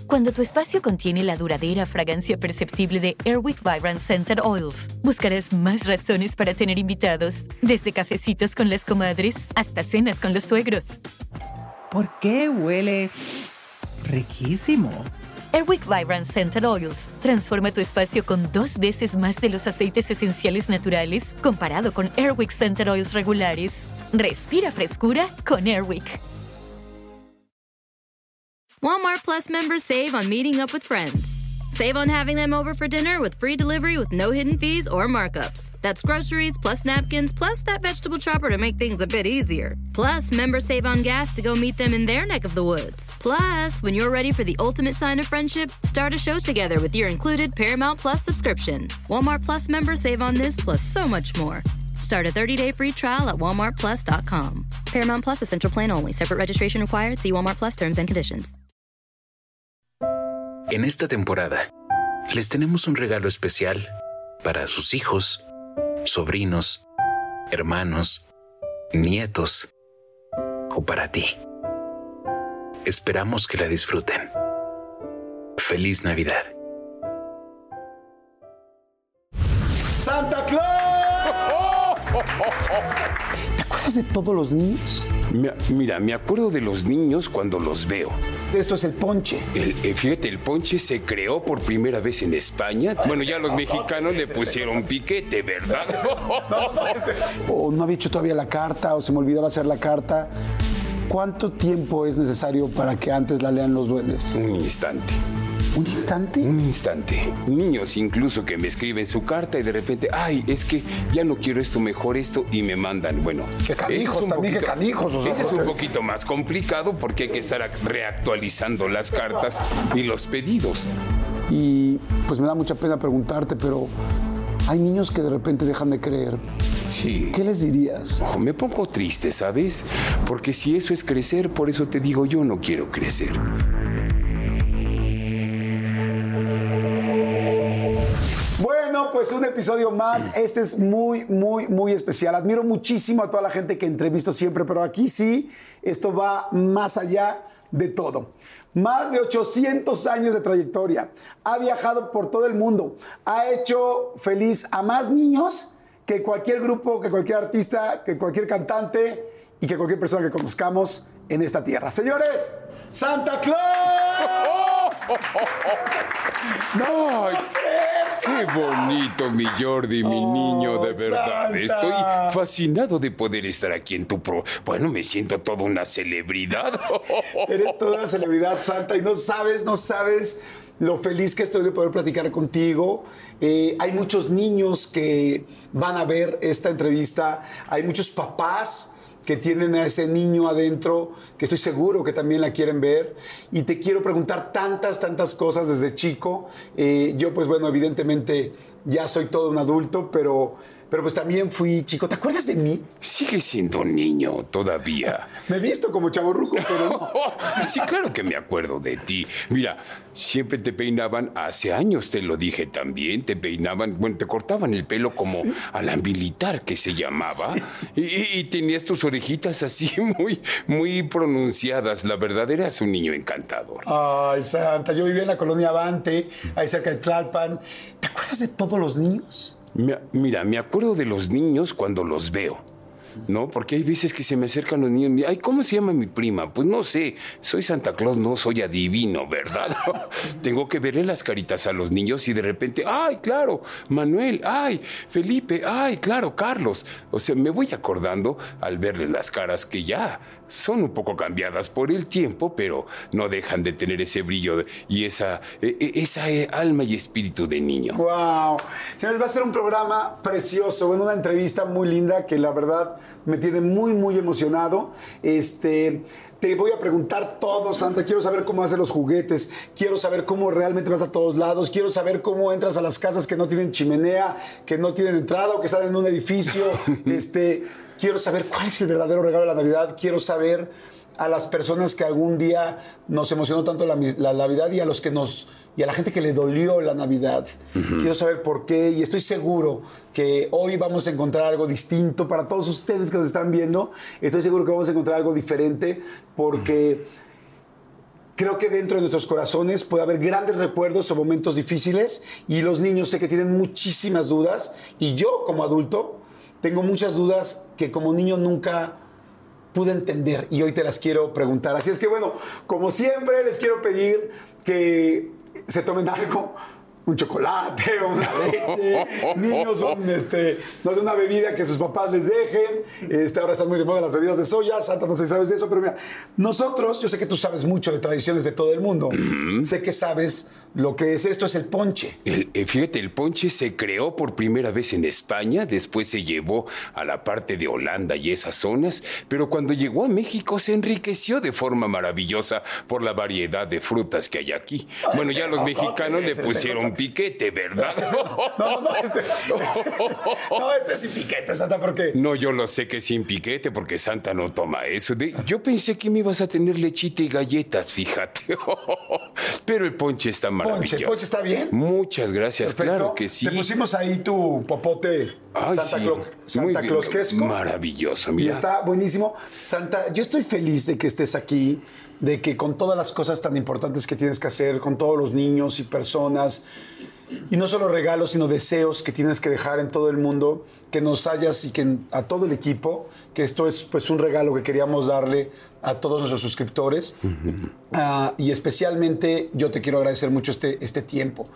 Cuando tu espacio contiene la duradera fragancia perceptible de Airwick Vibrant Scented Oils, buscarás más razones para tener invitados, desde cafecitos con las comadres hasta cenas con los suegros. ¿Por qué huele riquísimo? Airwick Vibrant Scented Oils transforma tu espacio con 2 veces más de los aceites esenciales naturales comparado con Airwick Scented Oils regulares. Respira frescura con Airwick. Walmart Plus members save on meeting up with friends. Save on having them over for dinner with free delivery with no hidden fees or markups. That's groceries, plus napkins, plus that vegetable chopper to make things a bit easier. Plus, members save on gas to go meet them in their neck of the woods. Plus, when you're ready for the ultimate sign of friendship, start a show together with your included Paramount Plus subscription. Walmart Plus members save on this plus so much more. Start a 30-day free trial at walmartplus.com. Paramount Plus Essential Plan only. Separate registration required. See Walmart Plus terms and conditions. En esta temporada, les tenemos un regalo especial para sus hijos, sobrinos, hermanos, nietos o para ti. Esperamos que la disfruten. ¡Feliz Navidad! ¡Santa Claus! ¿Te acuerdas de todos los niños? Mira, me acuerdo de los niños cuando los veo. Esto es el ponche. Fíjate, el ponche se creó por primera vez en España. Bueno, ya los mexicanos le pusieron piquete, ¿verdad? O no había hecho todavía la carta, o se me olvidaba hacer la carta. ¿Cuánto tiempo es necesario para que antes la lean los duendes? Un instante. ¿Un instante? Un instante. Niños incluso que me escriben su carta y de repente, ay, es que ya no quiero esto, mejor esto, y me mandan. Bueno, qué canijos también, qué canijos. O sea, ese es un poquito más complicado porque hay que estar reactualizando las cartas y los pedidos. Y pues me da mucha pena preguntarte, pero hay niños que de repente dejan de creer. Sí. ¿Qué les dirías? Ojo, me pongo triste, ¿sabes? Porque si eso es crecer, por eso te digo, yo no quiero crecer. Bueno, pues un episodio más. Este es muy, muy, muy especial. Admiro muchísimo a toda la gente que entrevisto siempre, pero aquí sí, esto va más allá de todo. Más de 800 años de trayectoria. Ha viajado por todo el mundo. Ha hecho feliz a más niños que cualquier grupo, que cualquier artista, que cualquier cantante y que cualquier persona que conozcamos en esta tierra. Señores, ¡Santa Claus! ¡No! ¡Qué bonito, mi Jordi, mi niño, de verdad! Santa. Estoy fascinado de poder estar aquí en tu Bueno, me siento toda una celebridad. Eres toda una celebridad, Santa, y no sabes lo feliz que estoy de poder platicar contigo. Hay muchos niños que van a ver esta entrevista. Hay muchos papás que tienen a ese niño adentro, que estoy seguro que también la quieren ver. Y te quiero preguntar tantas cosas desde chico. Yo, pues bueno, evidentemente ya soy todo un adulto, pero pues también fui chico. ¿Te acuerdas de mí? Sigue siendo un niño todavía. Me he visto como chavorruco, pero no. Sí, claro que me acuerdo de ti. Mira, siempre te peinaban, hace años te lo dije también, te peinaban, bueno, te cortaban el pelo como a la militar que se llamaba. Sí. Y tenías tus orejitas así muy pronunciadas. La verdad, eras un niño encantador. Ay, Santa, yo vivía en la colonia Avante, ahí cerca de Tlalpan. ¿Te acuerdas de todos los niños? Mira, me acuerdo de los niños cuando los veo, ¿no? Porque hay veces que se me acercan los niños. Ay, ¿cómo se llama mi prima? Pues no sé, soy Santa Claus, no soy adivino, ¿verdad? Tengo que verle las caritas a los niños y de repente, ay, claro, Manuel, ay, Felipe, ay, claro, Carlos. O sea, me voy acordando al verles las caras que ya son un poco cambiadas por el tiempo, pero no dejan de tener ese brillo y esa alma y espíritu de niño. ¡Wow! Señores, va a ser un programa precioso, bueno, una entrevista muy linda que la verdad me tiene muy emocionado. Te voy a preguntar todo, Santa. Quiero saber cómo haces los juguetes. Quiero saber cómo realmente vas a todos lados. Quiero saber cómo entras a las casas que no tienen chimenea, que no tienen entrada o que están en un edificio. Quiero saber cuál es el verdadero regalo de la Navidad. Quiero saber a las personas que algún día nos emocionó tanto la Navidad y a la gente que le dolió la Navidad. Quiero saber por qué y estoy seguro que hoy vamos a encontrar algo distinto para todos ustedes que nos están viendo. Estoy seguro que vamos a encontrar algo diferente porque creo que dentro de nuestros corazones puede haber grandes recuerdos o momentos difíciles y los niños sé que tienen muchísimas dudas y yo como adulto tengo muchas dudas que como niño nunca pude entender y hoy te las quiero preguntar. Así es que bueno, como siempre les quiero pedir que se tomen algo, un chocolate, una leche. Niños son no sé, una bebida que sus papás les dejen. Ahora están muy de moda las bebidas de soya. Santa, no sé si sabes de eso, pero mira, nosotros, yo sé que tú sabes mucho de tradiciones de todo el mundo. Sé que sabes lo que es esto, es el ponche. Fíjate, el ponche se creó por primera vez en España, después se llevó a la parte de Holanda y esas zonas, pero cuando llegó a México se enriqueció de forma maravillosa por la variedad de frutas que hay aquí. Bueno, ya los mexicanos le pusieron piquete, ¿verdad? No, este es sin piquete, Santa, ¿por qué? No, yo lo sé que es sin piquete porque Santa no toma eso. Yo pensé que me ibas a tener lechita y galletas, fíjate. Pero el ponche está maravilloso. ¿El ponche está bien? Muchas gracias, Perfecto. claro que sí. Te pusimos ahí tu popote Santa Claus quesco. Maravilloso, mira. Y está buenísimo. Santa, yo estoy feliz de que estés aquí, de que con todas las cosas tan importantes que tienes que hacer, con todos los niños y personas, y no solo regalos, sino deseos que tienes que dejar en todo el mundo, que nos hayas y que a todo el equipo, que esto es pues un regalo que queríamos darle a todos nuestros suscriptores. Y especialmente yo te quiero agradecer mucho este tiempo.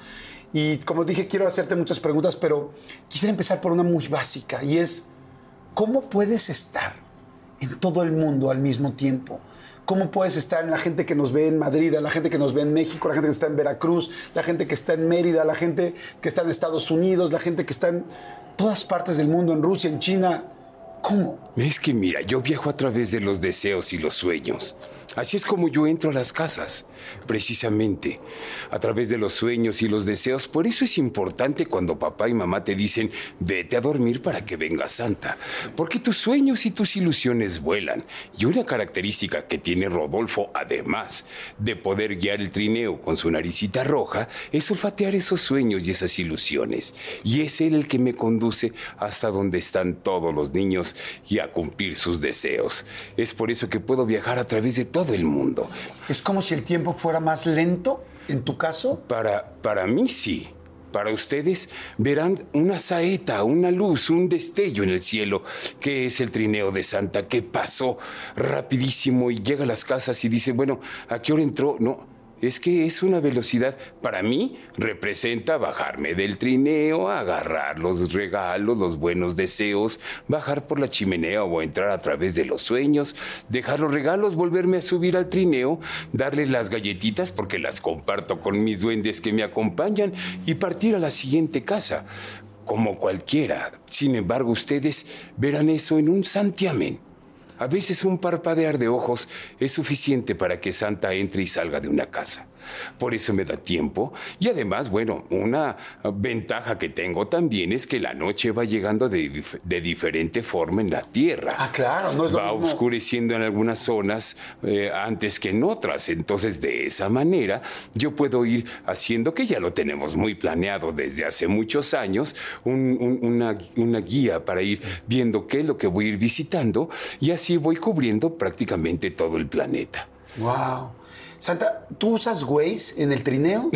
Y como dije, quiero hacerte muchas preguntas, pero quisiera empezar por una muy básica, y es, ¿cómo puedes estar en todo el mundo al mismo tiempo? ¿Cómo puedes estar en la gente que nos ve en Madrid, la gente que nos ve en México, la gente que está en Veracruz, la gente que está en Mérida, la gente que está en Estados Unidos, la gente que está en todas partes del mundo, en Rusia, en China? ¿Cómo? Es que mira, yo viajo a través de los deseos y los sueños. Así es como yo entro a las casas, precisamente, a través de los sueños y los deseos. Por eso es importante cuando papá y mamá te dicen, vete a dormir para que venga Santa. Porque tus sueños y tus ilusiones vuelan. Y una característica que tiene Rodolfo, además de poder guiar el trineo con su naricita roja, es olfatear esos sueños y esas ilusiones. Y es él el que me conduce hasta donde están todos los niños y a cumplir sus deseos. Es por eso que puedo viajar a través de todo el mundo. ¿Es como si el tiempo fuera más lento, en tu caso? Para mí sí. Para ustedes verán una saeta, una luz, un destello en el cielo, que es el trineo de Santa, que pasó rapidísimo y llega a las casas y dice, bueno, ¿a qué hora entró? No. Es que es una velocidad, para mí, representa bajarme del trineo, agarrar los regalos, los buenos deseos, bajar por la chimenea o entrar a través de los sueños, dejar los regalos, volverme a subir al trineo, darle las galletitas porque las comparto con mis duendes que me acompañan y partir a la siguiente casa, como cualquiera. Sin embargo, ustedes verán eso en un santiamén. A veces un parpadear de ojos es suficiente para que Santa entre y salga de una casa. Por eso me da tiempo. Y además, bueno, una ventaja que tengo también es que la noche va llegando de diferente forma en la Tierra. Ah, claro, no es lo va mismo. oscureciendo en algunas zonas antes que en otras. Entonces, de esa manera, yo puedo ir haciendo, que ya lo tenemos muy planeado desde hace muchos años, una guía para ir viendo qué es lo que voy a ir visitando, y así voy cubriendo prácticamente todo el planeta. ¡Wow! Santa, ¿tú usas Waze en el trineo?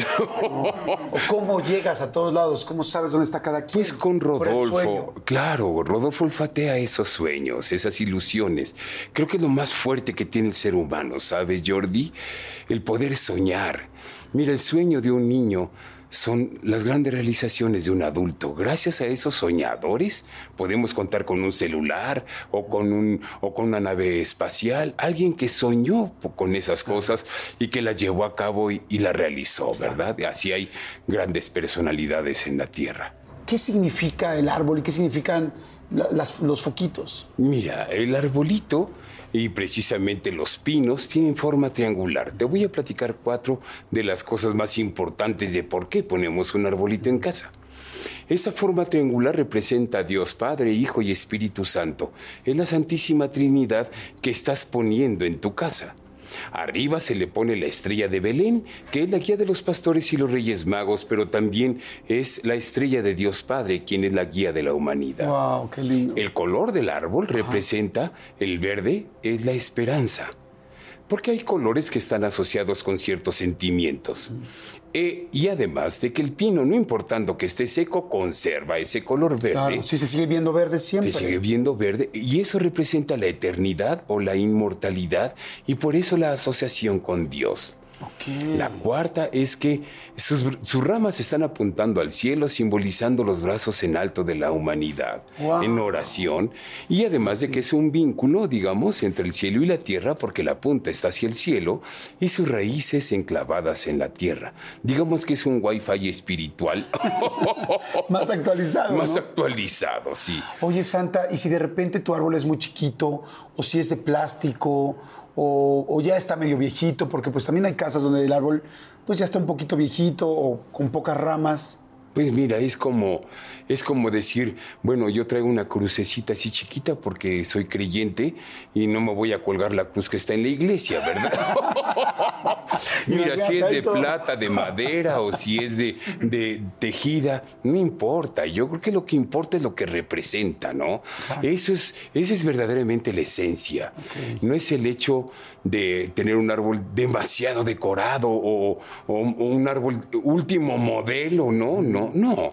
¿O cómo llegas a todos lados? ¿Cómo sabes dónde está cada quien? Pues con Por el Rodolfo. sueño. Claro, Rodolfo olfatea esos sueños, esas ilusiones. Creo que es lo más fuerte que tiene el ser humano, ¿sabes, Jordi? El poder soñar. Mira, el sueño de un niño son las grandes realizaciones de un adulto. Gracias a esos soñadores podemos contar con un celular o con una nave espacial. Alguien que soñó con esas cosas y que las llevó a cabo y la realizó, ¿verdad? Así hay grandes personalidades en la Tierra. ¿Qué significa el árbol y qué significan los foquitos? Mira, el arbolito y precisamente los pinos tienen forma triangular. Te voy a platicar 4 de las cosas más importantes de por qué ponemos un arbolito en casa. Esta forma triangular representa a Dios Padre, Hijo y Espíritu Santo. Es la Santísima Trinidad que estás poniendo en tu casa. Arriba se le pone la estrella de Belén, que es la guía de los pastores y los reyes magos, pero también es la estrella de Dios Padre, quien es la guía de la humanidad. ¡Wow, qué lindo! El color del árbol representa, el verde es la esperanza. porque hay colores que están asociados con ciertos sentimientos. Y además de que el pino, no importando que esté seco, conserva ese color verde. Claro, sí, se sigue viendo verde siempre. Se sigue viendo verde y eso representa la eternidad o la inmortalidad y por eso la asociación con Dios. Okay. La cuarta es que sus ramas están apuntando al cielo, simbolizando los brazos en alto de la humanidad, en oración, y además de que es un vínculo, digamos, entre el cielo y la tierra, porque la punta está hacia el cielo y sus raíces enclavadas en la tierra. Digamos que es un wifi espiritual. Más actualizado, Más ¿no? actualizado, sí. Oye, Santa, ¿y si de repente tu árbol es muy chiquito, o si es de plástico, o ya está medio viejito? Porque pues también hay casas donde el árbol pues ya está un poquito viejito o con pocas ramas. Pues mira, es como decir, bueno, yo traigo una crucecita así chiquita porque soy creyente y no me voy a colgar la cruz que está en la iglesia, ¿verdad? Mira, si es de plata, de madera o si es de tejida, no importa. Yo creo que lo que importa es lo que representa, ¿no? Esa es verdaderamente la esencia. Okay. No es el hecho de tener un árbol demasiado decorado o un árbol último modelo, no.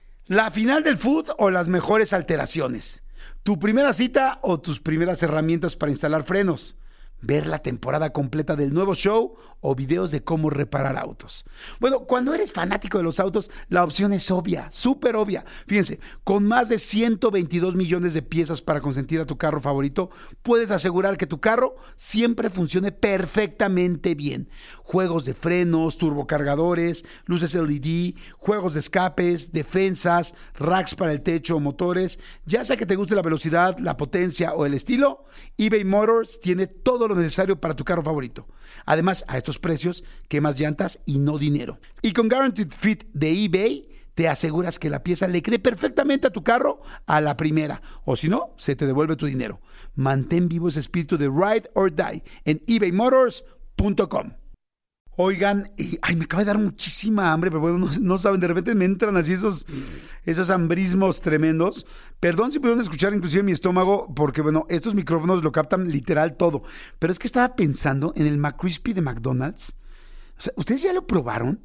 La final del food o las mejores alteraciones. Tu primera cita o tus primeras herramientas para instalar frenos. Ver la temporada completa del nuevo show o videos de cómo reparar autos. Bueno, cuando eres fanático de los autos, la opción es obvia, súper obvia. Fíjense, con más de 122 millones de piezas para consentir a tu carro favorito, puedes asegurar que tu carro siempre funcione perfectamente bien. Juegos de frenos, turbocargadores, luces LED, juegos de escapes, defensas, racks para el techo o motores. Ya sea que te guste la velocidad, la potencia o el estilo, eBay Motors tiene todo lo necesario para tu carro favorito. Además, a estos precios, quemas llantas y no dinero. Y con Guaranteed Fit de eBay, te aseguras que la pieza le quede perfectamente a tu carro a la primera. O si no, se te devuelve tu dinero. Mantén vivo ese espíritu de Ride or Die en ebaymotors.com. Oigan, me acaba de dar muchísima hambre, pero bueno, no saben, de repente me entran así esos hambrismos tremendos. Perdón si pudieron escuchar inclusive mi estómago, porque bueno, estos micrófonos lo captan literal todo. Pero es que estaba pensando en el McCrispy de McDonald's. O sea, ¿ustedes ya lo probaron?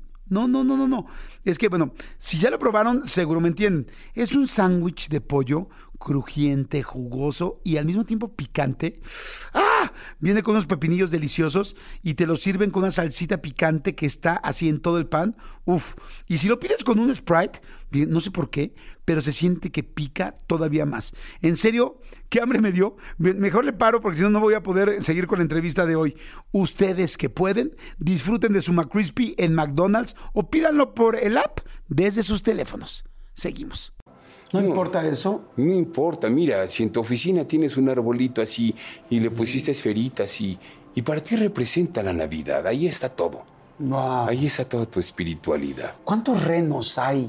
No. Es que, bueno, si ya lo probaron, seguro me entienden. Es un sándwich de pollo crujiente, jugoso y al mismo tiempo picante. ¡Ah! Viene con unos pepinillos deliciosos y te lo sirven con una salsita picante que está así en todo el pan. Uf. Y si lo pides con un Sprite, no sé por qué, pero se siente que pica todavía más. En serio, qué hambre me dio. Mejor le paro porque si no, no voy a poder seguir con la entrevista de hoy. Ustedes que pueden, disfruten de su McCrispy en McDonald's o pídanlo por el app desde sus teléfonos. Seguimos. ¿No importa eso? No importa. Mira, si en tu oficina tienes un arbolito así y le pusiste esferitas y para ti representa la Navidad, ahí está todo. Wow. Ahí está toda tu espiritualidad. ¿Cuántos renos hay?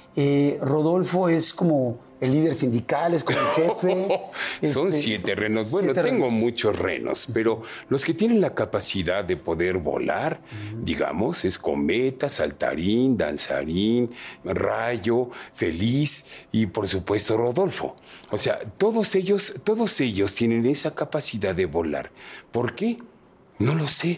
Rodolfo es como el líder sindical, es como el jefe. Son 7 renos. Bueno, tengo muchos renos, pero los que tienen la capacidad de poder volar, digamos, es Cometa, Saltarín, Danzarín, Rayo, Feliz y, por supuesto, Rodolfo. O sea, todos ellos tienen esa capacidad de volar. ¿Por qué? No lo sé.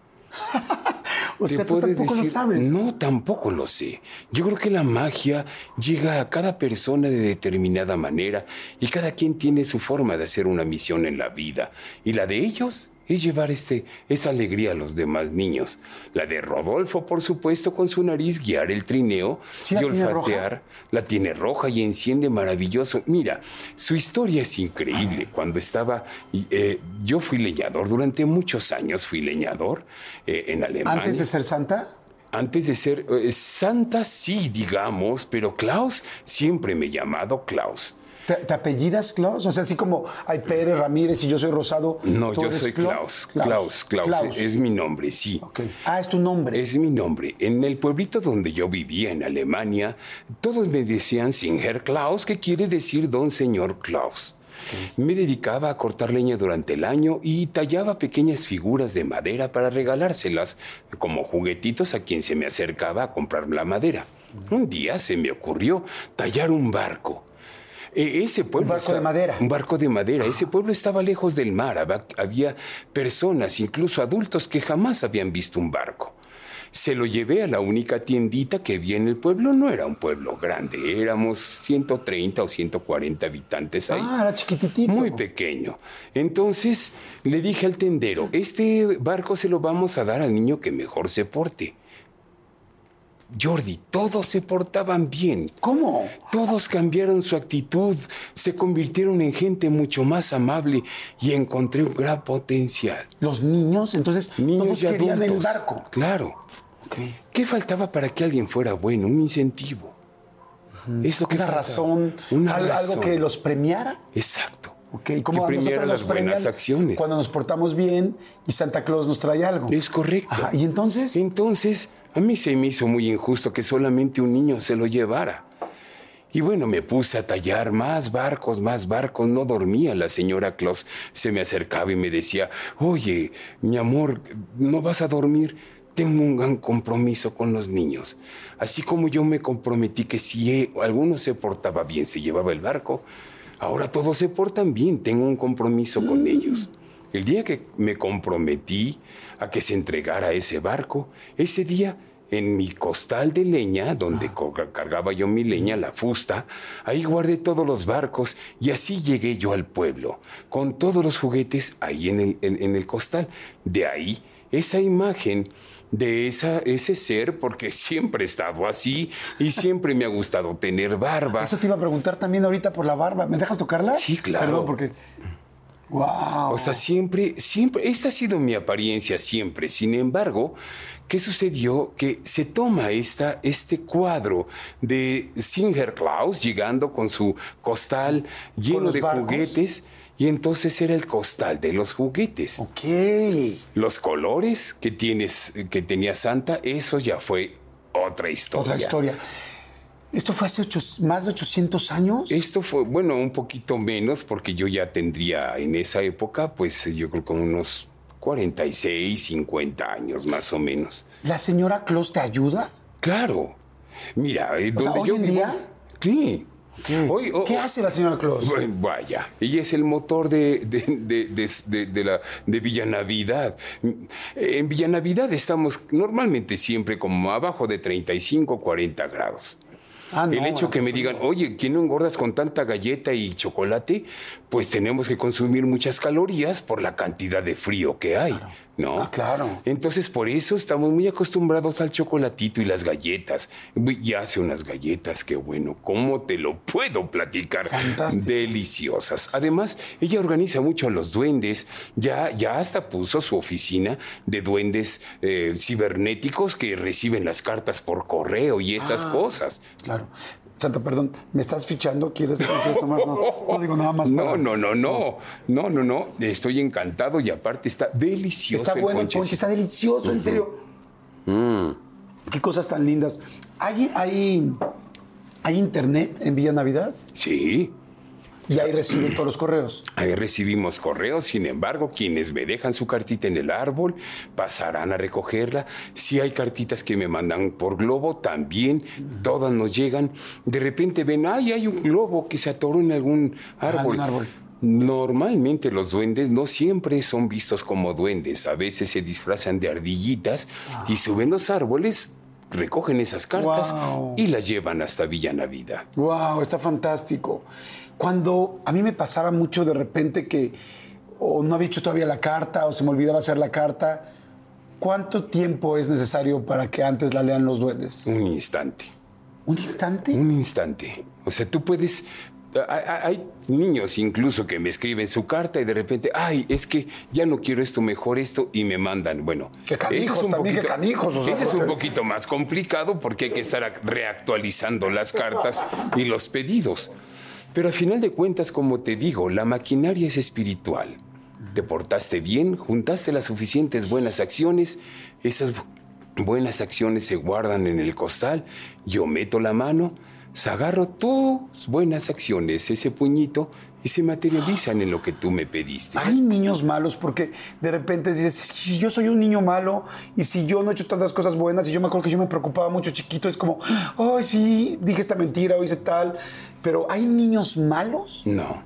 O sea, ¿tú tampoco lo sabes? No, tampoco lo sé. Yo creo que la magia llega a cada persona de determinada manera y cada quien tiene su forma de hacer una misión en la vida. Y la de ellos es llevar esta alegría a los demás niños. La de Rodolfo, por supuesto, con su nariz guiar el trineo ¿Sí y olfatear. La tiene roja y enciende maravilloso. Mira, su historia es increíble. Cuando estaba... yo fui leñador, durante muchos años fui leñador en Alemania. ¿Antes de ser Santa? Antes de ser Santa, sí, digamos, pero Klaus siempre me he llamado Klaus. ¿Te apellidas Klaus? O sea, así como hay Pérez, Ramírez y yo soy Rosado. No, yo soy Klaus. Klaus. Es mi nombre, sí. Okay. Ah, es tu nombre. Es mi nombre. En el pueblito donde yo vivía, en Alemania, todos me decían sin Herr Klaus, que quiere decir don señor Klaus. Okay. Me dedicaba a cortar leña durante el año y tallaba pequeñas figuras de madera para regalárselas como juguetitos a quien se me acercaba a comprar la madera. Un día se me ocurrió tallar un barco. Ese pueblo... Un barco de madera. Un barco de madera. Ese pueblo estaba lejos del mar. Había personas, incluso adultos, que jamás habían visto un barco. Se lo llevé a la única tiendita que había en el pueblo. No era un pueblo grande, éramos 130 o 140 habitantes ahí. Ah, era chiquititito. Muy pequeño. Entonces le dije al tendero, este barco se lo vamos a dar al niño que mejor se porte. Jordi, todos se portaban bien. ¿Cómo? Todos cambiaron su actitud, se convirtieron en gente mucho más amable y encontré un gran potencial. Los niños, entonces, todos y querían adultos. el barco. Claro. Okay. ¿Qué faltaba para que alguien fuera bueno? Un incentivo. Es lo que Una faltaba. razón, Una algo razón. que los premiara. Exacto. Okay. Como que a premiara nosotros las nos premian buenas acciones. cuando nos portamos bien y Santa Claus nos trae algo. Es correcto. Ajá, ¿y entonces? Entonces, a mí se me hizo muy injusto que solamente un niño se lo llevara. Y bueno, me puse a tallar más barcos, no dormía. La señora Claus se me acercaba y me decía, oye, mi amor, ¿no vas a dormir? Tengo un gran compromiso con los niños. Así como yo me comprometí que si alguno se portaba bien, se llevaba el barco, ahora todos se portan bien, tengo un compromiso con ellos. El día que me comprometí a que se entregara ese barco, ese día en mi costal de leña, donde cargaba yo mi leña, la fusta, ahí guardé todos los barcos y así llegué yo al pueblo, con todos los juguetes ahí en el costal. De ahí esa imagen de ese ser, porque siempre he estado así y siempre me ha gustado tener barba. Eso te iba a preguntar también ahorita por la barba. ¿Me dejas tocarla? Sí, claro. Perdón, porque... ¡Wow! O sea, siempre, esta ha sido mi apariencia siempre. Sin embargo, ¿qué sucedió? Que se toma este cuadro de Sinterklaas llegando con su costal lleno de barcos? juguetes y entonces era el costal de los juguetes. Ok. Los colores que tenía Santa, eso ya fue otra historia. Otra historia. ¿Esto fue hace más de 800 años? Esto fue, bueno, un poquito menos, porque yo ya tendría en esa época, pues yo creo como unos 46, 50 años más o menos. ¿La señora Claus te ayuda? Claro. Mira, donde ¿hoy yo en vivo... día? Sí. ¿Qué? ¿Qué hace la señora Claus? Bueno, vaya, ella es el motor de Villa Navidad. En Villa Navidad estamos normalmente siempre como abajo de 35, 40 grados. El hecho que me digan, oye, ¿quién no engordas con tanta galleta y chocolate? Pues tenemos que consumir muchas calorías por la cantidad de frío que hay, claro. ¿no? Ah, claro. Entonces, por eso estamos muy acostumbrados al chocolatito y las galletas. Y hace unas galletas que, bueno, ¿cómo te lo puedo platicar? Fantásticas. Deliciosas. Además, ella organiza mucho a los duendes. Ya hasta puso su oficina de duendes cibernéticos que reciben las cartas por correo y esas cosas. Claro. Santa, perdón, ¿me estás fichando? ¿Quieres tomar? No digo nada más. No. Estoy encantado y aparte está delicioso. Está bueno el ponche, está delicioso, en serio. Qué cosas tan lindas. ¿Hay internet en Villa Navidad? Sí. Y ahí reciben todos los correos. Ahí recibimos correos, sin embargo, quienes me dejan su cartita en el árbol pasarán a recogerla. Si hay cartitas que me mandan por globo, también todas nos llegan. De repente ven, hay un globo que se atoró en algún árbol. Un árbol. Normalmente los duendes no siempre son vistos como duendes. A veces se disfrazan de ardillitas y suben los árboles, recogen esas cartas y las llevan hasta Villa Navidad. ¡Wow! Está fantástico. Cuando a mí me pasaba mucho de repente que o no había hecho todavía la carta o se me olvidaba hacer la carta, ¿cuánto tiempo es necesario para que antes la lean los duendes? Un instante. ¿Un instante? Un instante. O sea, tú puedes... Hay niños incluso que me escriben su carta y de repente, es que ya no quiero esto, mejor esto, y me mandan. Bueno, qué canijos, qué canijos. O sea, ese es un poquito más complicado porque hay que estar reactualizando las cartas y los pedidos. Pero al final de cuentas, como te digo, la maquinaria es espiritual. Te portaste bien, juntaste las suficientes buenas acciones, esas buenas acciones se guardan en el costal, yo meto la mano, agarro tus buenas acciones, ese puñito, y se materializan en lo que tú me pediste. Hay niños malos porque de repente dices, si yo soy un niño malo y si yo no he hecho tantas cosas buenas y yo me acuerdo que yo me preocupaba mucho chiquito, es como, ay, sí, dije esta mentira o hice tal, pero ¿hay niños malos? No.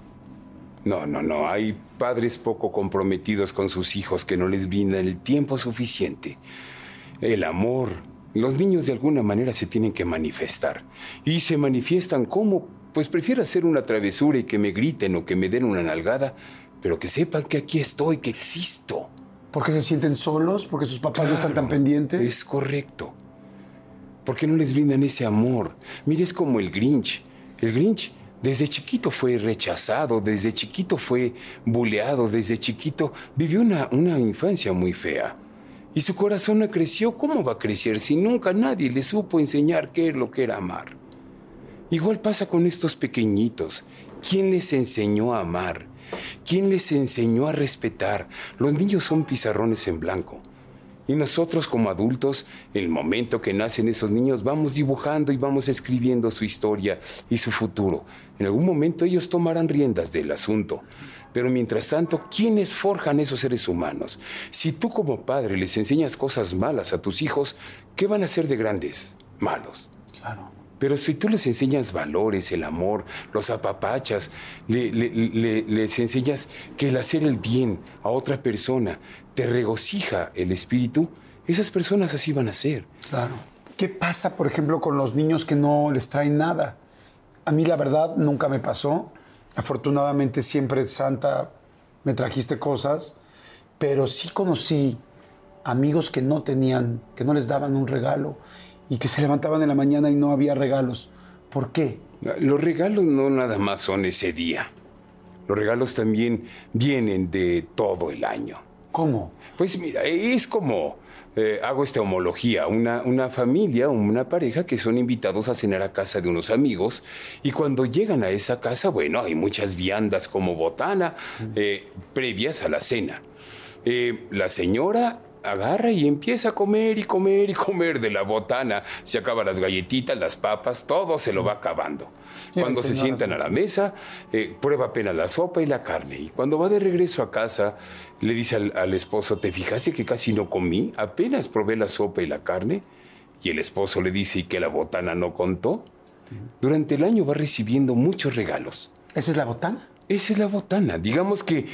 Hay padres poco comprometidos con sus hijos que no les brindan el tiempo suficiente. El amor. Los niños de alguna manera se tienen que manifestar. Y se manifiestan ¿cómo? Pues prefiero hacer una travesura y que me griten o que me den una nalgada, pero que sepan que aquí estoy, que existo. ¿Porque se sienten solos? ¿Porque sus papás no están tan pendientes? Es correcto. ¿Por qué no les brindan ese amor? Mire, es como el Grinch. El Grinch desde chiquito fue rechazado, desde chiquito fue buleado, desde chiquito vivió una infancia muy fea. Y su corazón no creció. ¿Cómo va a crecer si nunca nadie le supo enseñar qué es lo que era amar? Igual pasa con estos pequeñitos. ¿Quién les enseñó a amar? ¿Quién les enseñó a respetar? Los niños son pizarrones en blanco. Y nosotros como adultos, en el momento que nacen esos niños, vamos dibujando y vamos escribiendo su historia y su futuro. En algún momento ellos tomarán riendas del asunto. Pero mientras tanto, ¿quiénes forjan esos seres humanos? Si tú como padre les enseñas cosas malas a tus hijos, ¿qué van a hacer de grandes? Malos. Claro. Pero si tú les enseñas valores, el amor, los apapachas, les enseñas que el hacer el bien a otra persona te regocija el espíritu, esas personas así van a ser. Claro. ¿Qué pasa, por ejemplo, con los niños que no les traen nada? A mí, la verdad, nunca me pasó. Afortunadamente, siempre, Santa, me trajiste cosas, pero sí conocí amigos que no tenían, que no les daban un regalo y que se levantaban en la mañana y no había regalos. ¿Por qué? Los regalos no nada más son ese día. Los regalos también vienen de todo el año. ¿Cómo? Pues mira, es como, hago esta homología, una familia, una pareja que son invitados a cenar a casa de unos amigos y cuando llegan a esa casa, bueno, hay muchas viandas como botana previas a la cena. La señora agarra y empieza a comer y comer y comer de la botana. Se acaban las galletitas, las papas, todo se lo va acabando. Cuando se sientan a la mesa, prueba apenas la sopa y la carne. Y cuando va de regreso a casa, le dice al esposo, ¿te fijaste que casi no comí? Apenas probé la sopa y la carne. Y el esposo le dice, ¿y que la botana no contó? Durante el año va recibiendo muchos regalos. ¿Esa es la botana? Esa es la botana. Digamos que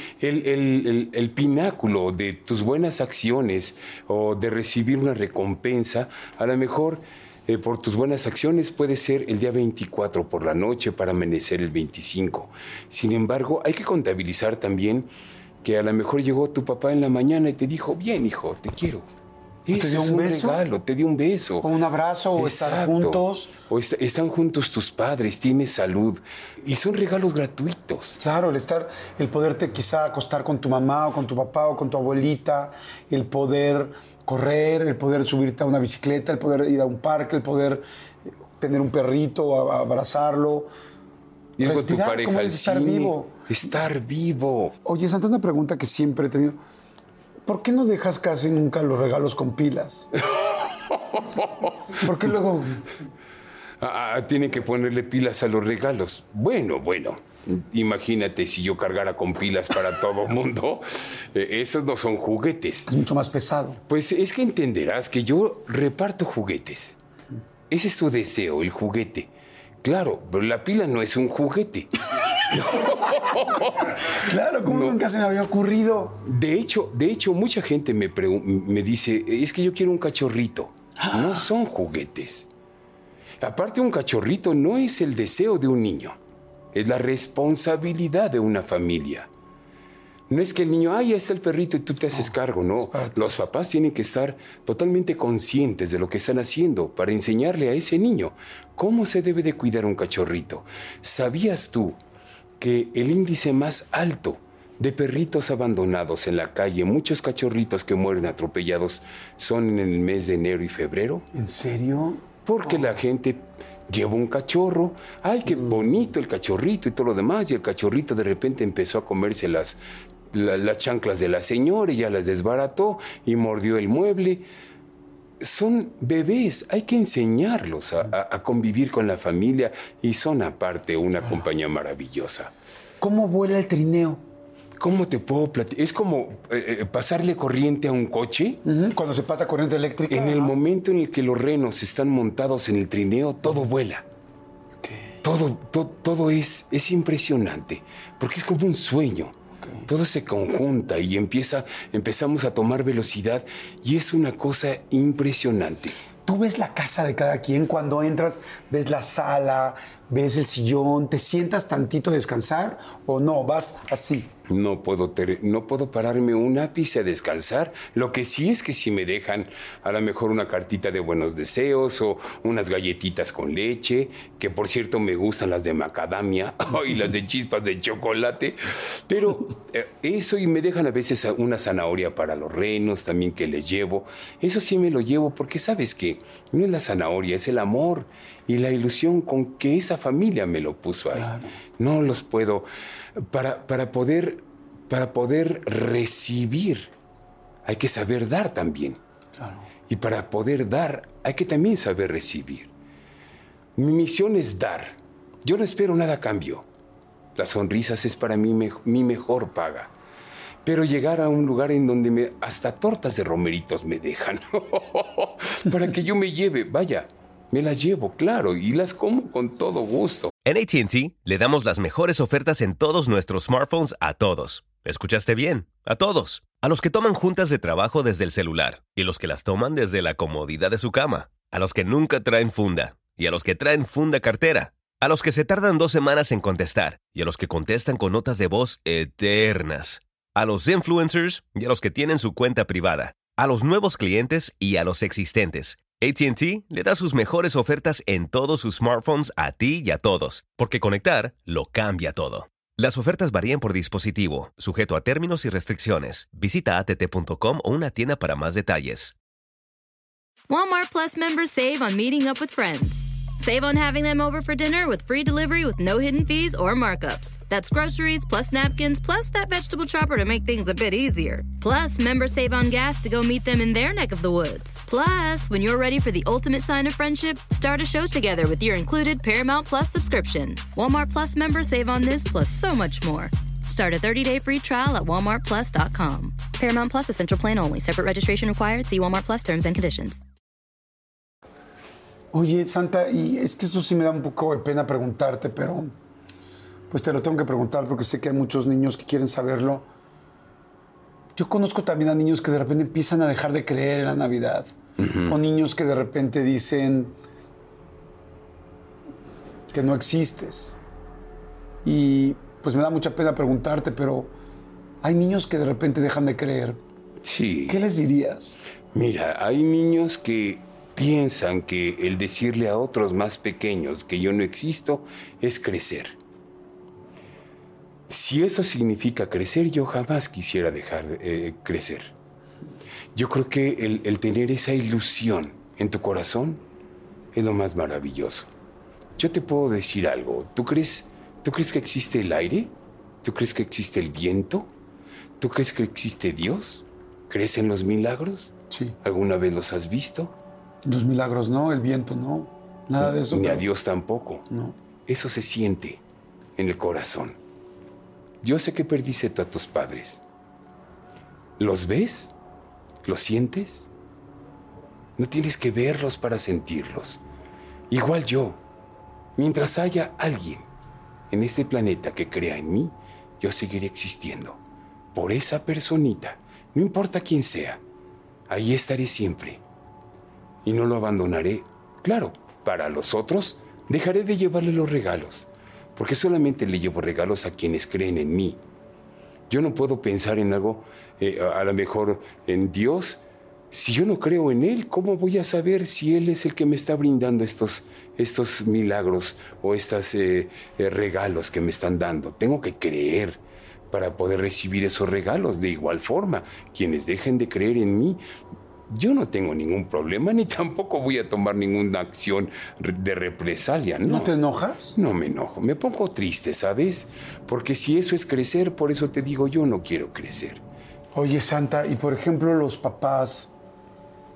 el pináculo de tus buenas acciones o de recibir una recompensa, a lo mejor por tus buenas acciones puede ser el día 24 por la noche para amanecer el 25. Sin embargo, hay que contabilizar también que a lo mejor llegó tu papá en la mañana y te dijo, bien, hijo, te quiero. ¿Te dio un beso? Regalo, te dio un beso. O un abrazo, o estar juntos. O están juntos tus padres, tienes salud. Y son regalos gratuitos. Claro, el poderte quizá acostar con tu mamá o con tu papá o con tu abuelita, el poder correr, el poder subirte a una bicicleta, el poder ir a un parque, el poder tener un perrito, abrazarlo. Ir con tu pareja al estar cine. Vivo. Estar vivo. Oye, Santa, una pregunta que siempre he tenido. ¿Por qué no dejas casi nunca los regalos con pilas? ¿Por qué luego...? Tienen que ponerle pilas a los regalos. Bueno. Imagínate si yo cargara con pilas para todo el mundo. Esos no son juguetes. Es mucho más pesado. Pues es que entenderás que yo reparto juguetes. Ese es tu deseo, el juguete. Claro, pero la pila no es un juguete. Claro, ¿cómo nunca se me había ocurrido? De hecho, mucha gente me dice, es que yo quiero un cachorrito. No son juguetes. Aparte, un cachorrito no es el deseo de un niño. Es la responsabilidad de una familia. No es que el niño, ya está el perrito y tú te haces cargo, no. Los papás tienen que estar totalmente conscientes de lo que están haciendo para enseñarle a ese niño cómo se debe de cuidar un cachorrito. ¿Sabías tú que el índice más alto de perritos abandonados en la calle, muchos cachorritos que mueren atropellados, son en el mes de enero y febrero? ¿En serio? Porque la gente lleva un cachorro, ¡ay, qué bonito el cachorrito! Y todo lo demás, y el cachorrito de repente empezó a comerse las chanclas de la señora y ya las desbarató y mordió el mueble. Son bebés, hay que enseñarlos a convivir con la familia y son aparte una compañía maravillosa. ¿Cómo vuela el trineo? ¿Cómo te puedo platicar? Es como pasarle corriente a un coche. Cuando se pasa corriente eléctrica. En el momento en el que los renos están montados en el trineo, todo vuela. Todo es impresionante, porque es como un sueño. Todo se conjunta y empezamos a tomar velocidad y es una cosa impresionante. ¿Tú ves la casa de cada quien cuando entras? ¿Ves la sala? ¿Ves el sillón? ¿Te sientas tantito a descansar o no? ¿Vas así? No puedo pararme un ápice a descansar. Lo que sí es que si me dejan a lo mejor una cartita de buenos deseos o unas galletitas con leche, que por cierto me gustan las de macadamia y las de chispas de chocolate, pero eso, y me dejan a veces una zanahoria para los renos también que les llevo. Eso sí me lo llevo porque sabes que no es la zanahoria, es el amor y la ilusión con que esa familia me lo puso ahí. Claro. No los puedo... Para poder recibir, hay que saber dar también. Claro. Y para poder dar, hay que también saber recibir. Mi misión es dar. Yo no espero nada a cambio. Las sonrisas es para mí mi mejor paga. Pero llegar a un lugar en donde hasta tortas de romeritos me dejan para que yo me lleve, vaya, me las llevo, claro, y las como con todo gusto. En AT&T le damos las mejores ofertas en todos nuestros smartphones a todos. ¿Escuchaste bien? A todos. A los que toman juntas de trabajo desde el celular y los que las toman desde la comodidad de su cama. A los que nunca traen funda y a los que traen funda cartera. A los que se tardan 2 semanas en contestar y a los que contestan con notas de voz eternas. A los influencers y a los que tienen su cuenta privada. A los nuevos clientes y a los existentes. AT&T le da sus mejores ofertas en todos sus smartphones a ti y a todos, porque conectar lo cambia todo. Las ofertas varían por dispositivo, sujeto a términos y restricciones. Visita att.com o una tienda para más detalles. Walmart Plus members save on meeting up with friends. Save on having them over for dinner with free delivery with no hidden fees or markups. That's groceries plus napkins plus that vegetable chopper to make things a bit easier. Plus, members save on gas to go meet them in their neck of the woods. Plus, when you're ready for the ultimate sign of friendship, start a show together with your included Paramount Plus subscription. Walmart Plus members save on this plus so much more. Start a 30-day free trial at walmartplus.com. Paramount Plus Essential Plan only. Separate registration required. See Walmart Plus terms and conditions. Oye, Santa, y es que esto sí me da un poco de pena preguntarte, pero pues te lo tengo que preguntar porque sé que hay muchos niños que quieren saberlo. Yo conozco también a niños que de repente empiezan a dejar de creer en la Navidad. O niños que de repente dicen que no existes. Y pues me da mucha pena preguntarte, pero hay niños que de repente dejan de creer. Sí. ¿Qué les dirías? Mira, hay niños que piensan que el decirle a otros más pequeños que yo no existo es crecer. Si eso significa crecer, yo jamás quisiera dejar de crecer. Yo creo que el tener esa ilusión en tu corazón es lo más maravilloso. Yo te puedo decir algo. ¿Tú crees que existe el aire? ¿Tú crees que existe el viento? ¿Tú crees que existe Dios? ¿Crees en los milagros? Sí. ¿Alguna vez los has visto? Los milagros no, el viento no, nada de eso. Ni a Dios tampoco. No. Eso se siente en el corazón. Yo sé que perdiste a tus padres. ¿Los ves? ¿Los sientes? No tienes que verlos para sentirlos. Igual yo. Mientras haya alguien en este planeta que crea en mí, yo seguiré existiendo. Por esa personita, no importa quién sea, ahí estaré siempre. Y no lo abandonaré. Claro, para los otros, dejaré de llevarle los regalos, porque solamente le llevo regalos a quienes creen en mí. Yo no puedo pensar en algo, a lo mejor en Dios. Si yo no creo en Él, ¿cómo voy a saber si Él es el que me está brindando estos milagros o estos regalos que me están dando? Tengo que creer para poder recibir esos regalos. De igual forma, quienes dejen de creer en mí, yo no tengo ningún problema, ni tampoco voy a tomar ninguna acción de represalia, ¿no? ¿No te enojas? No me enojo, me pongo triste, ¿sabes? Porque si eso es crecer, por eso te digo, yo no quiero crecer. Oye, Santa, y por ejemplo los papás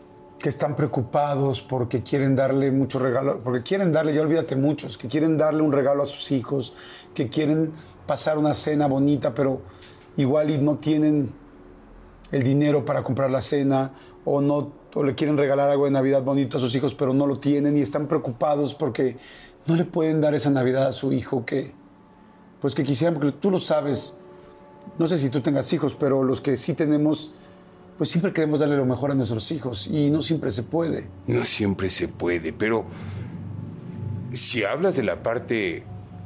que están preocupados porque quieren darle mucho regalo, porque quieren darle, ya olvídate muchos, que quieren darle un regalo a sus hijos, que quieren pasar una cena bonita, pero igual y no tienen el dinero para comprar la cena, o le quieren regalar algo de Navidad bonito a sus hijos, pero no lo tienen y están preocupados porque no le pueden dar esa Navidad a su hijo que quisieran, porque tú lo sabes, no sé si tú tengas hijos, pero los que sí tenemos, pues siempre queremos darle lo mejor a nuestros hijos y no siempre se puede. No siempre se puede, pero si hablas de la parte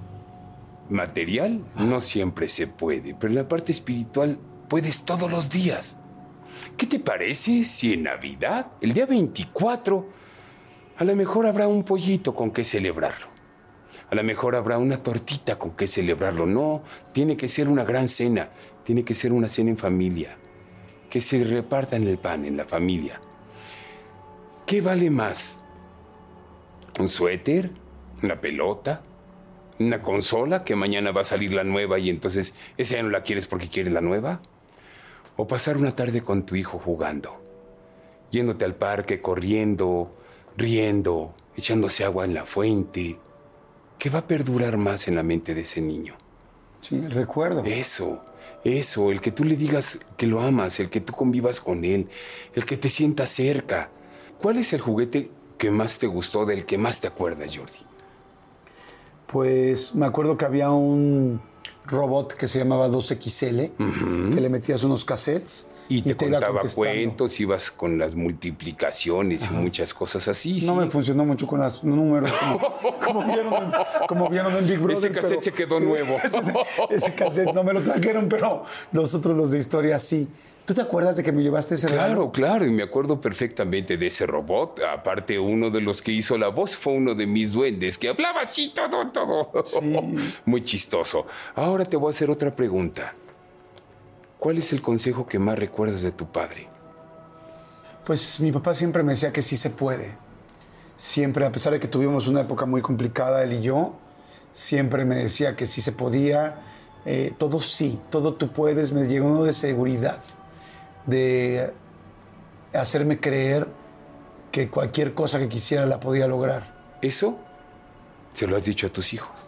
material, no siempre se puede, pero en la parte espiritual puedes todos los días. ¿Qué te parece si en Navidad, el día 24, a lo mejor habrá un pollito con que celebrarlo? A lo mejor habrá una tortita con que celebrarlo. No, tiene que ser una gran cena, tiene que ser una cena en familia. Que se repartan el pan en la familia. ¿Qué vale más? ¿Un suéter? ¿Una pelota? ¿Una consola que mañana va a salir la nueva y entonces ese ya no la quieres porque quieres la nueva? ¿O pasar una tarde con tu hijo jugando? Yéndote al parque, corriendo, riendo, echándose agua en la fuente. ¿Qué va a perdurar más en la mente de ese niño? Sí, el recuerdo. Eso, el que tú le digas que lo amas, el que tú convivas con él, el que te sientas cerca. ¿Cuál es el juguete que más te gustó, del que más te acuerdas, Jordi? Pues me acuerdo que había un robot que se llamaba 2XL, que le metías unos cassettes. Y te contaba cuentos, ibas con las multiplicaciones y muchas cosas así. No me funcionó mucho con los números, como vieron en Big Brother. Ese cassette se quedó nuevo. Ese cassette no me lo trajeron, pero los otros, los de historia, sí. ¿Tú te acuerdas de que me llevaste ese regalo? Claro, y me acuerdo perfectamente de ese robot. Aparte, uno de los que hizo la voz fue uno de mis duendes, que hablaba así todo. Sí. Muy chistoso. Ahora te voy a hacer otra pregunta. ¿Cuál es el consejo que más recuerdas de tu padre? Pues mi papá siempre me decía que sí se puede. Siempre, a pesar de que tuvimos una época muy complicada, él y yo, siempre me decía que sí se podía. Todo sí, todo tú puedes. Me llenó de seguridad, de hacerme creer que cualquier cosa que quisiera la podía lograr. ¿Eso se lo has dicho a tus hijos?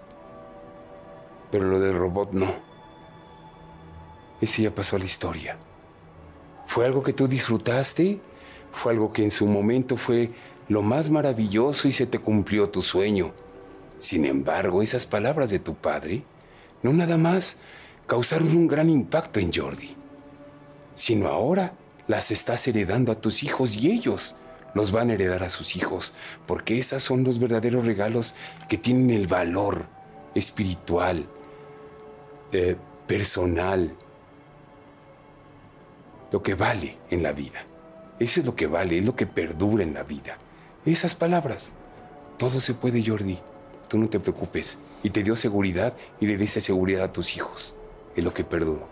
Pero lo del robot no. Ese ya pasó a la historia. ¿Fue algo que tú disfrutaste? ¿Fue algo que en su momento fue lo más maravilloso y se te cumplió tu sueño? Sin embargo, esas palabras de tu padre no nada más causaron un gran impacto en Jordi, sino ahora las estás heredando a tus hijos y ellos los van a heredar a sus hijos, porque esos son los verdaderos regalos que tienen el valor espiritual, personal, lo que vale en la vida. Eso es lo que vale, es lo que perdura en la vida. Esas palabras. Todo se puede, Jordi. Tú no te preocupes. Y te dio seguridad y le diste seguridad a tus hijos. Es lo que perduró.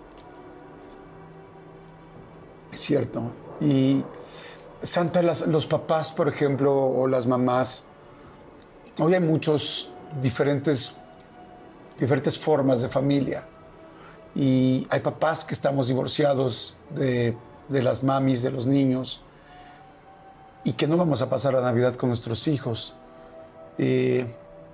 Es cierto. Y Santa, los papás, por ejemplo, o las mamás, hoy hay muchos diferentes formas de familia. Y hay papás que estamos divorciados de las mamis, de los niños, y que no vamos a pasar la Navidad con nuestros hijos. Es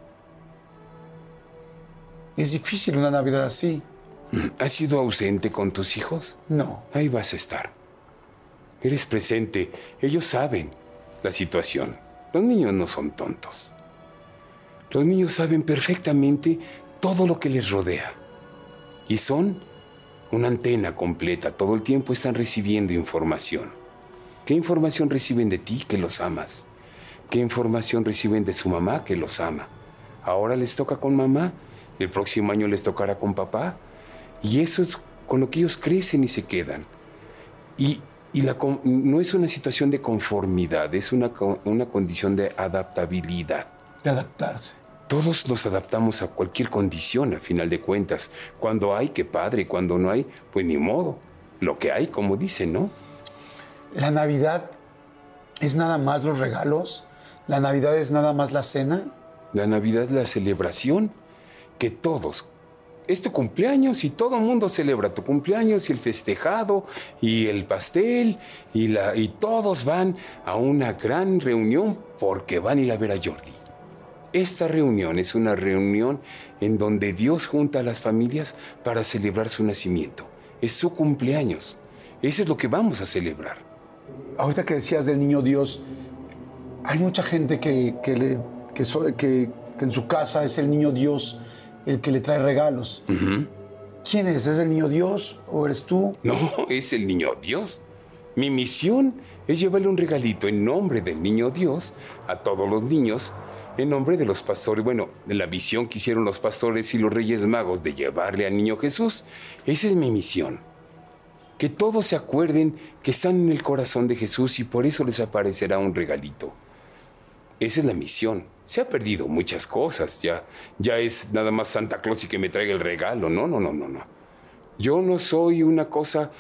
difícil una Navidad así. ¿Has sido ausente con tus hijos? No. Ahí vas a estar. Eres presente. Ellos saben la situación. Los niños no son tontos. Los niños saben perfectamente todo lo que les rodea. Y son una antena completa. Todo el tiempo están recibiendo información. ¿Qué información reciben de ti? Que los amas. ¿Qué información reciben de su mamá? Que los ama. Ahora les toca con mamá. El próximo año les tocará con papá. Y eso es con lo que ellos crecen y se quedan. Y no es una situación de conformidad. Es una condición de adaptabilidad. De adaptarse. Todos nos adaptamos a cualquier condición, a final de cuentas. Cuando hay, qué padre. Cuando no hay, pues ni modo. Lo que hay, como dicen, ¿no? La Navidad es nada más los regalos. La Navidad es nada más la cena. La Navidad es la celebración que todos, es tu cumpleaños y todo el mundo celebra tu cumpleaños y el festejado y el pastel y todos van a una gran reunión porque van a ir a ver a Jordi. Esta reunión es una reunión en donde Dios junta a las familias para celebrar su nacimiento. Es su cumpleaños. Eso es lo que vamos a celebrar. Ahorita que decías del niño Dios, hay mucha gente que en su casa es el niño Dios el que le trae regalos. Uh-huh. ¿Quién es? ¿Es el niño Dios o eres tú? No, es el niño Dios. Mi misión es llevarle un regalito en nombre del niño Dios a todos los niños, en nombre de los pastores. Bueno, de la visión que hicieron los pastores y los reyes magos de llevarle al niño Jesús. Esa es mi misión. Que todos se acuerden que están en el corazón de Jesús y por eso les aparecerá un regalito. Esa es la misión. Se ha perdido muchas cosas. Ya es nada más Santa Claus y que me traiga el regalo. No. Yo no soy una cosa...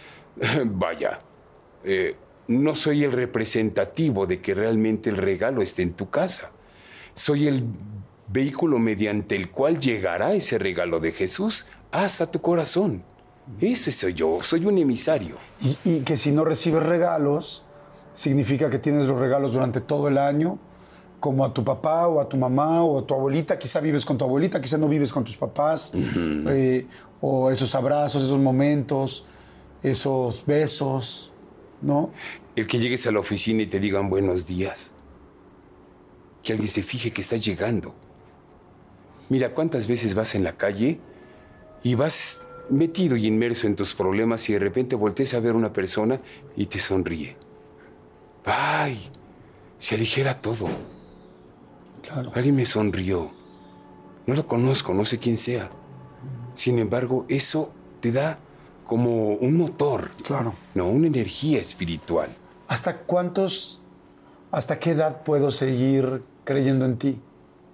no soy el representativo de que realmente el regalo esté en tu casa. Soy el vehículo mediante el cual llegará ese regalo de Jesús hasta tu corazón. Ese soy yo. Soy un emisario. Y que si no recibes regalos, significa que tienes los regalos durante todo el año, como a tu papá o a tu mamá o a tu abuelita. Quizá vives con tu abuelita, quizá no vives con tus papás. Uh-huh. O esos abrazos, esos momentos, esos besos, ¿no? El que llegues a la oficina y te digan buenos días. Que alguien se fije que estás llegando. Mira, ¿cuántas veces vas en la calle y vas metido y inmerso en tus problemas y de repente volteas a ver a una persona y te sonríe? ¡Ay! Se aligera todo. Claro. Alguien me sonrió. No lo conozco, no sé quién sea. Sin embargo, eso te da como un motor. Claro. No, una energía espiritual. ¿Hasta qué edad puedo seguir creyendo en ti?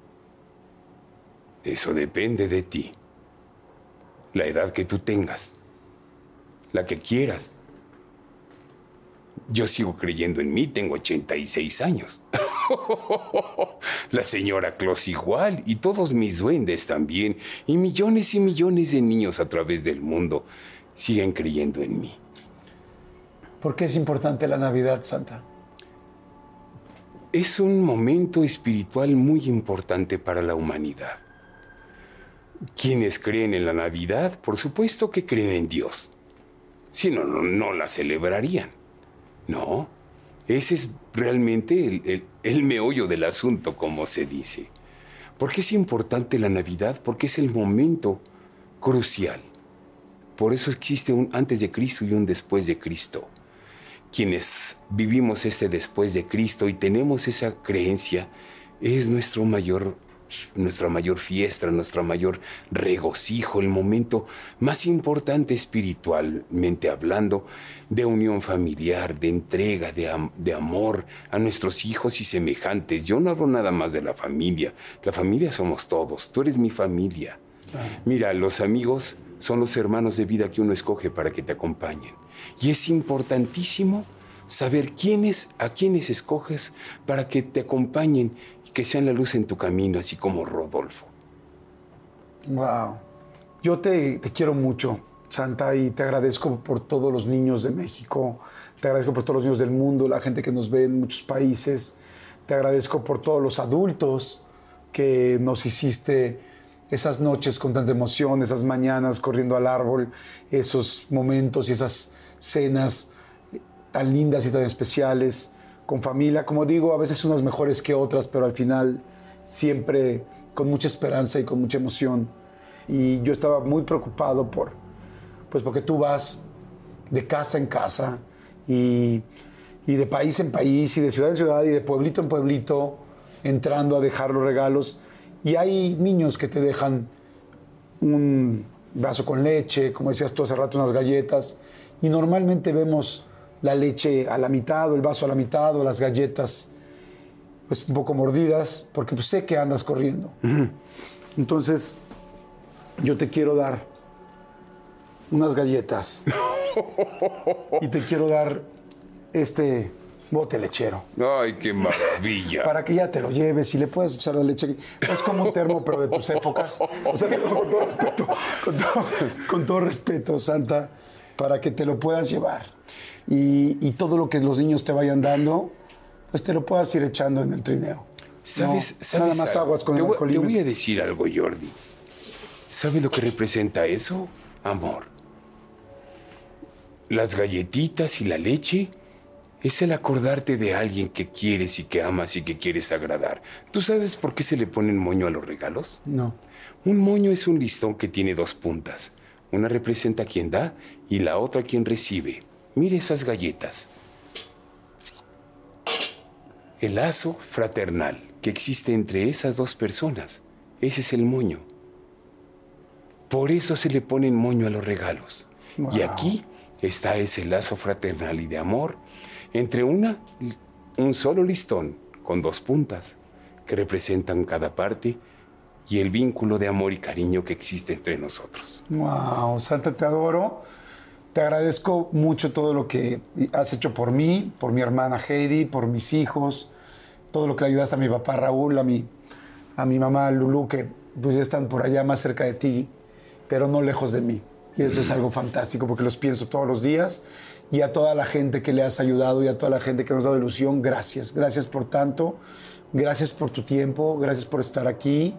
Eso depende de ti. La edad que tú tengas. La que quieras. Yo sigo creyendo en mí, tengo 86 años. La señora Claus igual, y todos mis duendes también, y millones de niños a través del mundo siguen creyendo en mí. ¿Por qué es importante la Navidad, Santa? Es un momento espiritual muy importante para la humanidad. Quienes creen en la Navidad, por supuesto que creen en Dios. Si no, no la celebrarían. No, ese es realmente el meollo del asunto, como se dice. ¿Por qué es importante la Navidad? Porque es el momento crucial. Por eso existe un antes de Cristo y un después de Cristo. Quienes vivimos este después de Cristo y tenemos esa creencia, es nuestra mayor fiesta, nuestro mayor regocijo, el momento más importante espiritualmente hablando, de unión familiar, de entrega, de amor a nuestros hijos y semejantes. Yo no hablo nada más de la familia somos todos, tú eres mi familia. Claro. Mira, los amigos son los hermanos de vida que uno escoge para que te acompañen. Y es importantísimo saber a quiénes escoges para que te acompañen y que sean la luz en tu camino, así como Rodolfo. Wow. Yo te quiero mucho, Santa, y te agradezco por todos los niños de México, te agradezco por todos los niños del mundo, la gente que nos ve en muchos países, te agradezco por todos los adultos que nos hiciste esas noches con tanta emoción, esas mañanas corriendo al árbol, esos momentos y esas cenas tan lindas y tan especiales con familia. Como digo, a veces unas mejores que otras, pero al final siempre con mucha esperanza y con mucha emoción. Y yo estaba muy preocupado porque tú vas de casa en casa y de país en país y de ciudad en ciudad y de pueblito en pueblito entrando a dejar los regalos. Y hay niños que te dejan un vaso con leche, como decías tú hace rato, unas galletas. Y normalmente vemos la leche a la mitad, o el vaso a la mitad, o las galletas pues un poco mordidas, porque pues, sé que andas corriendo. Uh-huh. Entonces, yo te quiero dar unas galletas. Y te quiero dar este bote lechero. Ay, qué maravilla. Para que ya te lo lleves y le puedas echar la leche. Es como un termo, pero de tus épocas. O sea, con todo respeto, con todo respeto, Santa, para que te lo puedas llevar. Y todo lo que los niños te vayan dando, pues te lo puedas ir echando en el trineo. ¿Sabes? Nada más algo? aguas con el alcohol. Te voy a decir algo, Jordi. ¿Sabes lo que representa eso? Amor. Las galletitas y la leche es el acordarte de alguien que quieres y que amas y que quieres agradar. ¿Tú sabes por qué se le ponen moño a los regalos? No. Un moño es un listón que tiene 2 puntas. Una representa a quien da y la otra a quien recibe. Mire esas galletas. El lazo fraternal que existe entre esas 2 personas. Ese es el moño. Por eso se le ponen moño a los regalos. Wow. Y aquí está ese lazo fraternal y de amor entre un solo listón con 2 puntas que representan cada parte y el vínculo de amor y cariño que existe entre nosotros. Wow, Santa, te adoro. Te agradezco mucho todo lo que has hecho por mí, por mi hermana Heidi, por mis hijos, todo lo que le ayudaste a mi papá Raúl, a mi mamá Lulú, que pues ya están por allá más cerca de ti, pero no lejos de mí. Y eso es algo fantástico porque los pienso todos los días. Y a toda la gente que le has ayudado y a toda la gente que nos ha dado ilusión, gracias. Gracias por tanto, gracias por tu tiempo, gracias por estar aquí.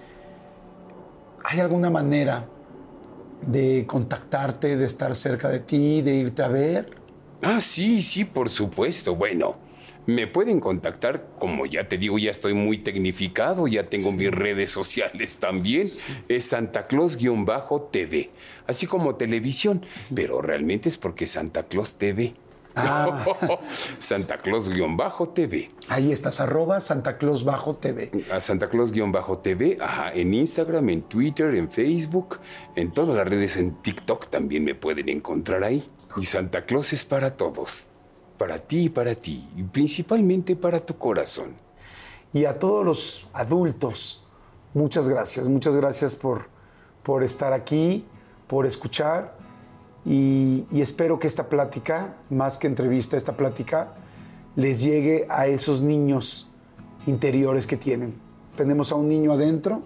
¿Hay alguna manera de contactarte, de estar cerca de ti, de irte a ver? Ah, sí, por supuesto. Bueno, me pueden contactar, como ya te digo, ya estoy muy tecnificado, ya tengo mis redes sociales también. Es Santa Claus-TV, así como televisión, pero realmente es porque Santa Claus TV. Ah. Santa Claus-TV. Ahí estás, @Santa Claus-TV. A Santa Claus-TV, ajá, en Instagram, en Twitter, en Facebook, en todas las redes, en TikTok también me pueden encontrar ahí. Y Santa Claus es para todos, para ti, y principalmente para tu corazón. Y a todos los adultos, muchas gracias por estar aquí, por escuchar. Y espero que esta plática, más que entrevista, esta plática les llegue a esos niños interiores que tienen. Tenemos a un niño adentro,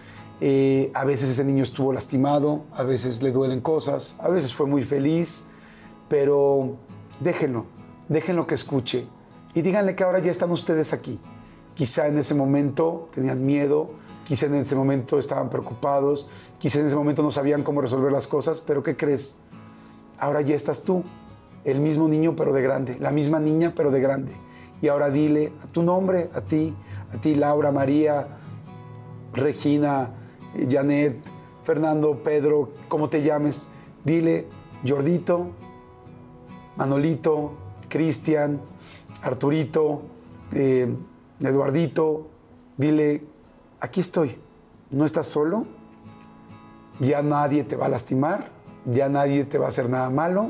a veces ese niño estuvo lastimado, a veces le duelen cosas, a veces fue muy feliz, pero déjenlo que escuche y díganle que ahora ya están ustedes aquí. Quizá en ese momento tenían miedo, quizá en ese momento estaban preocupados, quizá en ese momento no sabían cómo resolver las cosas, pero ¿qué crees? Ahora ya estás tú, el mismo niño pero de grande, la misma niña pero de grande. Y ahora dile a tu nombre, a ti Laura, María, Regina, Janet, Fernando, Pedro, como te llames, dile Jordito, Manolito, Cristian, Arturito, Eduardito, dile, aquí estoy, no estás solo, ya nadie te va a lastimar, ya nadie te va a hacer nada malo,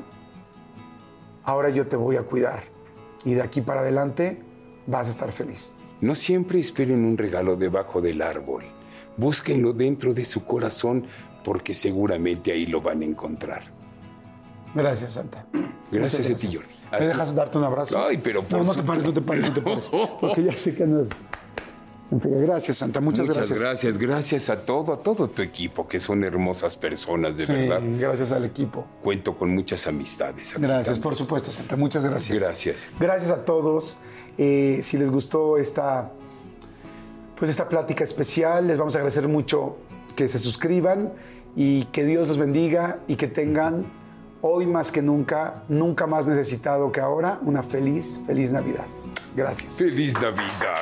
ahora yo te voy a cuidar y de aquí para adelante vas a estar feliz. No siempre esperen un regalo debajo del árbol, búsquenlo dentro de su corazón porque seguramente ahí lo van a encontrar. Gracias, Santa. Gracias a ti, Jordi. ¿Me dejas darte un abrazo? Ay, pero por no te pares. Porque ya sé que no es... Gracias, Santa. Muchas gracias. Gracias a todo tu equipo, que son hermosas personas, de verdad. Gracias al equipo. Cuento con muchas amistades. Gracias, también. por supuesto, Santa. Muchas gracias. Gracias. Gracias a todos. Si les gustó esta plática especial, les vamos a agradecer mucho que se suscriban y que Dios los bendiga y que tengan hoy más que nunca más necesitado que ahora, una feliz Navidad. Gracias. ¡Feliz Navidad!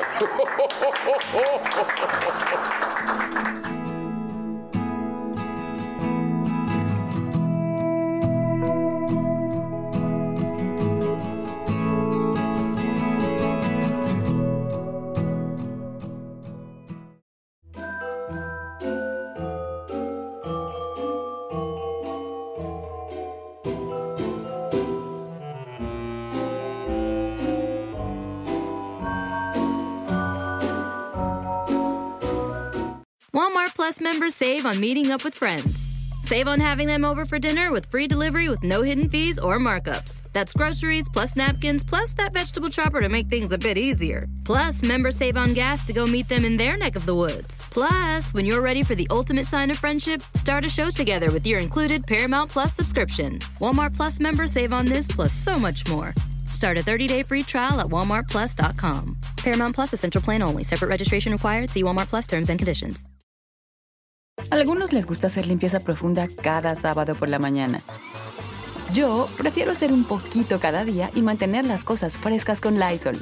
Walmart Plus members save on meeting up with friends. Save on having them over for dinner with free delivery with no hidden fees or markups. That's groceries plus napkins plus that vegetable chopper to make things a bit easier. Plus, members save on gas to go meet them in their neck of the woods. Plus, when you're ready for the ultimate sign of friendship, start a show together with your included Paramount Plus subscription. Walmart Plus members save on this plus so much more. Start a 30-day free trial at walmartplus.com. Paramount Plus Essential Plan only. Separate registration required. See Walmart Plus terms and conditions. Algunos les gusta hacer limpieza profunda cada sábado por la mañana. Yo prefiero hacer un poquito cada día y mantener las cosas frescas con Lysol.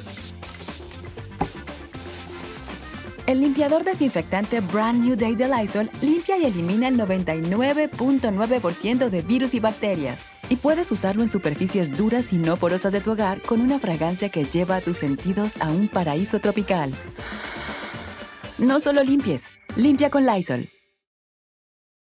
El limpiador desinfectante Brand New Day de Lysol limpia y elimina el 99.9% de virus y bacterias. Y puedes usarlo en superficies duras y no porosas de tu hogar con una fragancia que lleva a tus sentidos a un paraíso tropical. No solo limpies, limpia con Lysol.